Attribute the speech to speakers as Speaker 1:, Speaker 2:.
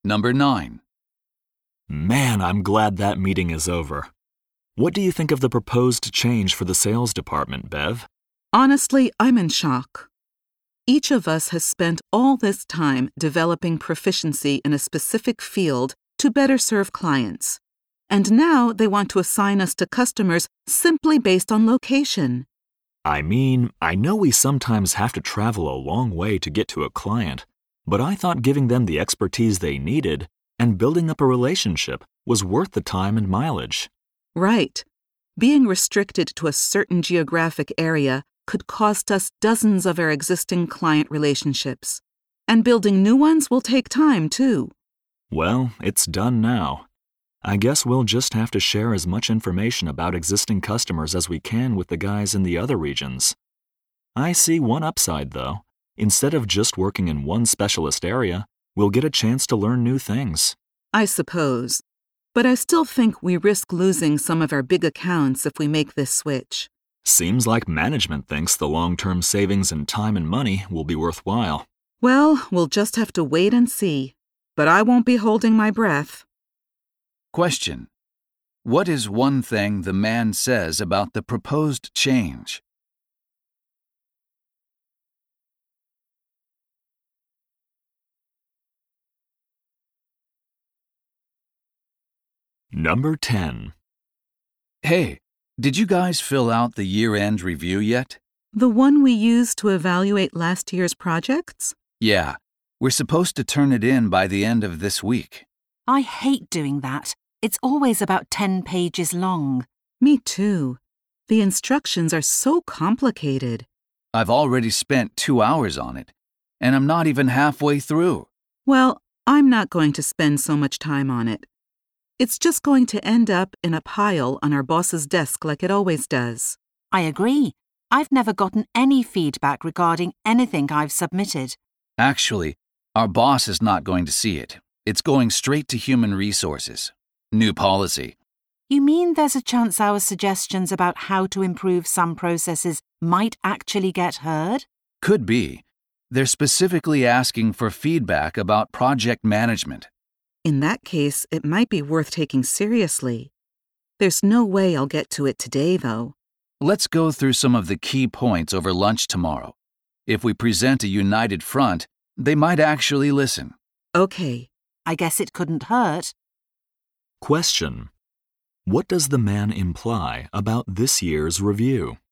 Speaker 1: Number 9.
Speaker 2: Man, I'm glad that meeting is over. What do you think of the proposed change for the sales department, Bev?
Speaker 3: Honestly, I'm in shock. Each of us has spent all this time developing proficiency in a specific field to better serve clients. And now they want to assign us to customers simply based on location.
Speaker 2: I mean, I know we sometimes have to travel a long way to get to a client, but I thought giving them the expertise they needed and building up a relationship was worth the time and mileage.
Speaker 3: Right. Being restricted to a certain geographic area could cost us dozens of our existing client relationships. And building new ones will take time, too.
Speaker 2: Well, it's done now. I guess we'll just have to share as much information about existing customers as we can with the guys in the other regions. I see one upside, though. Instead of just working in one specialist area, we'll get a chance to learn new things.
Speaker 3: I suppose. But I still think we risk losing some of our big accounts if we make this switch.
Speaker 2: Seems like management thinks the long-term savings in time and money will be worthwhile.
Speaker 3: Well, we'll just have to wait and see. But I won't be holding my breath.
Speaker 1: Question. What is one thing the man says about the proposed change?
Speaker 2: Number 10.
Speaker 1: Hey, did you guys fill out the year-end review yet?
Speaker 3: The one we used to evaluate last year's projects?
Speaker 1: Yeah, we're supposed to turn it in by the end of this week.
Speaker 4: I hate doing that. It's always about 10 pages long.
Speaker 3: Me too. The instructions are so complicated.
Speaker 1: I've already spent 2 hours on it, and I'm not even halfway through.
Speaker 3: Well, I'm not going to spend so much time on it. It's just going to end up in a pile on our boss's desk like it always does.
Speaker 4: I agree. I've never gotten any feedback regarding anything I've submitted.
Speaker 1: Actually, our boss is not going to see it. It's going straight to Human Resources. New policy.
Speaker 4: You mean there's a chance our suggestions about how to improve some processes might actually get heard?
Speaker 1: Could be. They're specifically asking for feedback about project management.
Speaker 3: In that case, it might be worth taking seriously. There's no way I'll get to it today, though.
Speaker 1: Let's go through some of the key points over lunch tomorrow. If we present a united front, they might actually listen.
Speaker 3: Okay.
Speaker 4: I guess it couldn't hurt.
Speaker 2: Question. What does the man imply about this year's review?